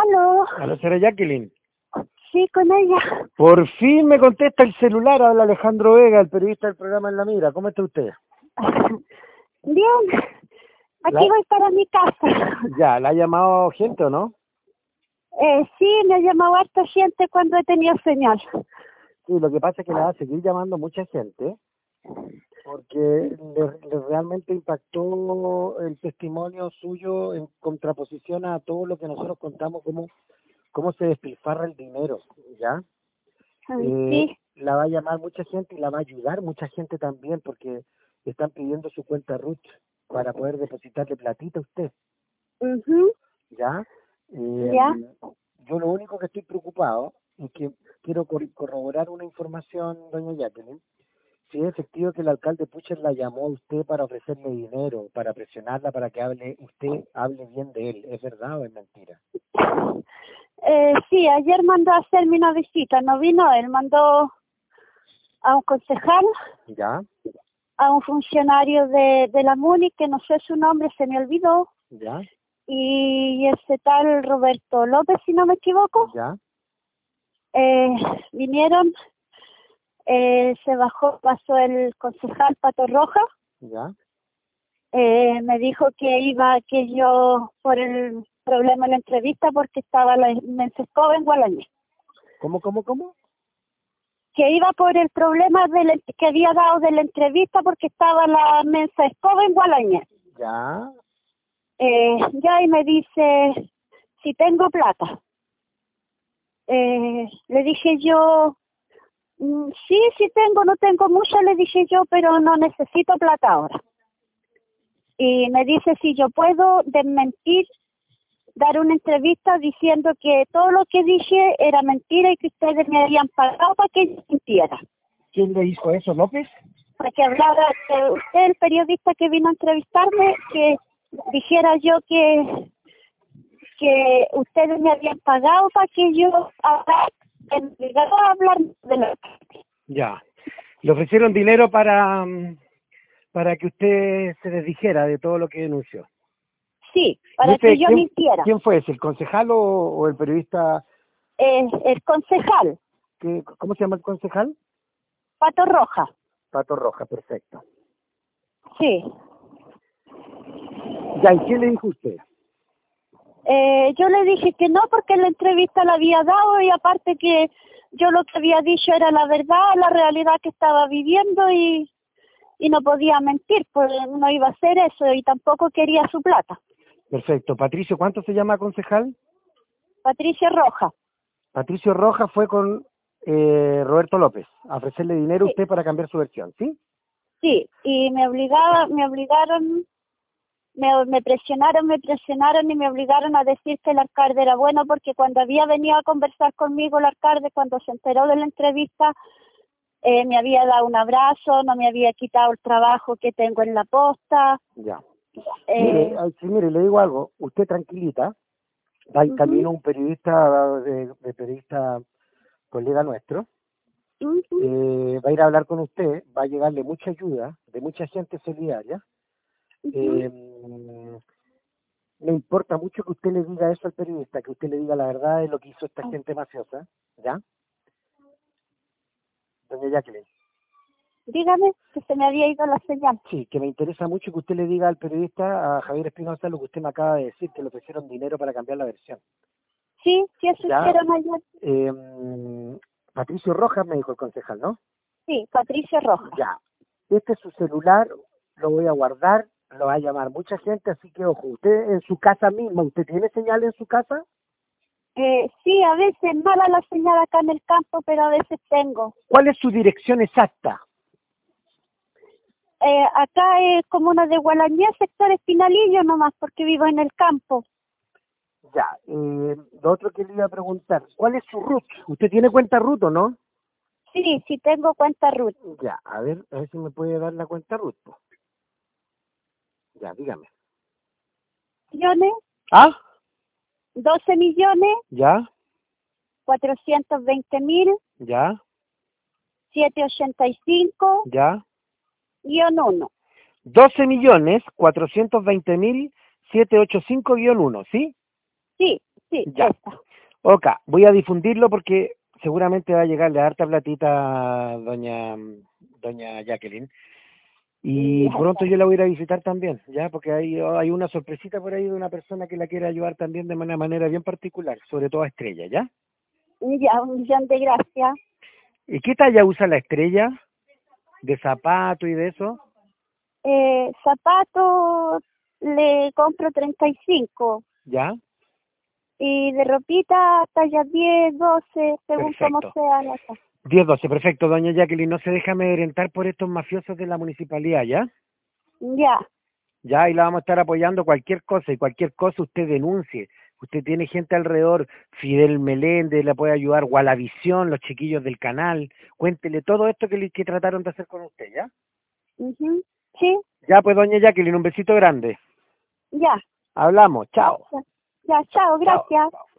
Aló, A la señora Jacqueline. sí, con ella. Por fin me contesta el celular, habla Alejandro Vega, el periodista del programa En la Mira. ¿Cómo está usted? Bien, aquí La- voy para mi casa. Ya, ¿la ha llamado gente o no? Sí, me ha llamado harta gente cuando he tenido señal. Sí, lo que pasa es que la va a seguir llamando mucha gente, porque le realmente impactó el testimonio suyo en contraposición a todo lo que nosotros contamos, cómo se despilfarra el dinero, ¿ya? Sí, La va a llamar mucha gente y la va a ayudar mucha gente también, porque están pidiendo su cuenta RUT para poder depositarle platita a usted, mhm, ¿ya? ya. Yo lo único que estoy preocupado es que quiero corroborar una información, doña Jacqueline, si es efectivo que el alcalde Pucher la llamó a usted para ofrecerle dinero, para presionarla para que usted hable bien de él. ¿Es verdad o es mentira? Sí, ayer mandó a hacerme una visita, no vino él, mandó a un concejal, ¿Ya? a un funcionario de la MUNI, que no sé su nombre, se me olvidó, ¿Ya? y ese tal Roberto López, si no me equivoco, ¿Ya? vinieron. Se bajó, pasó el concejal Pato Roja, ¿Ya? me dijo que yo, por el problema en la entrevista, porque estaba la inmensa escoba en Gualañé, ¿Cómo? que iba por el problema que había dado de la entrevista porque estaba la inmensa escoba en Gualañé. ¿Ya? Ya, y me dice si tengo plata. Le dije yo, sí, sí tengo, no tengo mucho, le dije yo, pero no necesito plata ahora. Y me dice si yo puedo desmentir, dar una entrevista diciendo que todo lo que dije era mentira y que ustedes me habían pagado para que yo mintiera. ¿Quién le dijo eso, López? Para que hablara usted, el periodista que vino a entrevistarme, que dijera yo que ustedes me habían pagado para que yo llegara a hablar de la... Ya. Le ofrecieron dinero para que usted se desdijera de todo lo que denunció. Sí, ¿Y para que yo mintiera. quién fue ese? ¿El concejal o el periodista? El concejal, ¿Cómo se llama el concejal? Pato Roja. Pato Roja, perfecto. Sí. Ya, ¿y qué le dijo usted? Yo le dije que no porque la entrevista la había dado y aparte que yo lo que había dicho era la verdad, la realidad que estaba viviendo y no podía mentir, pues no iba a hacer eso y tampoco quería su plata. Perfecto. Patricio, ¿cuánto se llama concejal? Patricia Roja. Patricio Roja fue con Roberto López a ofrecerle dinero a Sí, usted para cambiar su versión, ¿sí? sí, y me obligaron, me presionaron y me obligaron a decir que el alcalde era bueno porque cuando había venido a conversar conmigo el alcalde, cuando se enteró de la entrevista, me había dado un abrazo, no me había quitado el trabajo que tengo en la posta. Ya. Mire, le digo algo. Usted tranquilita, va en camino un periodista, de periodista colega nuestro, va a ir a hablar con usted, va a llegarle mucha ayuda de mucha gente solidaria. Me importa mucho que usted le diga eso al periodista, que usted le diga la verdad de lo que hizo esta gente mafiosa, ¿ya? Doña Jacqueline. Dígame, que se me había ido la señal. Sí, que me interesa mucho que usted le diga al periodista, a Javier Espinosa, lo que usted me acaba de decir, que le ofrecieron dinero para cambiar la versión. Sí, sí, eso ¿Ya? hicieron ayer. Patricio Rojas me dijo el concejal, ¿no? Sí, Patricia Roja. Ya. Este es su celular, lo voy a guardar, lo va a llamar mucha gente, así que ojo, usted en su casa misma, ¿usted tiene señal en su casa? Sí, a veces mala la señal acá en el campo, pero a veces tengo. ¿Cuál es su dirección exacta? Acá es comuna de Gualañé, sector Espinalillo nomás, porque vivo en el campo. Ya, lo otro que le iba a preguntar, ¿cuál es su RUT? ¿Usted tiene cuenta RUT o no? Sí, sí tengo cuenta RUT. Ya, a ver si me puede dar la cuenta RUT, po. Ya, dígame. Millones, ¿Ah? 12 millones, ¿Ya? 420.000, ¿Ya? 785, ¿Ya? -1. 12.420.785-1, ¿sí? Sí, Sí, Ya. esta. Ok, voy a difundirlo porque seguramente va a llegarle harta platita a doña Jacqueline. Y Ya, pronto yo la voy a ir a visitar también, ¿ya? Porque hay una sorpresita por ahí de una persona que la quiere ayudar también de una manera bien particular, sobre todo a Estrella, ¿ya? ya, un millón de gracias. ¿Y qué talla usa la Estrella? ¿De zapato y de eso? Zapatos le compro 35 ¿Ya? y de ropita talla 10, 12, según como Perfecto. sea la cosa. 10-12, perfecto, doña Jacqueline, no se deja amedrentar por estos mafiosos de la municipalidad, ¿ya? Ya, Ya, y la vamos a estar apoyando cualquier cosa, y cualquier cosa usted denuncie. Usted tiene gente alrededor, Fidel Meléndez la puede ayudar, Gualavisión, los chiquillos del canal, cuéntele todo esto que trataron de hacer con usted, ¿ya? sí, Ya, pues, doña Jacqueline, un besito grande. ya, Hablamos, chao. ya, ya, chao, Chao. gracias.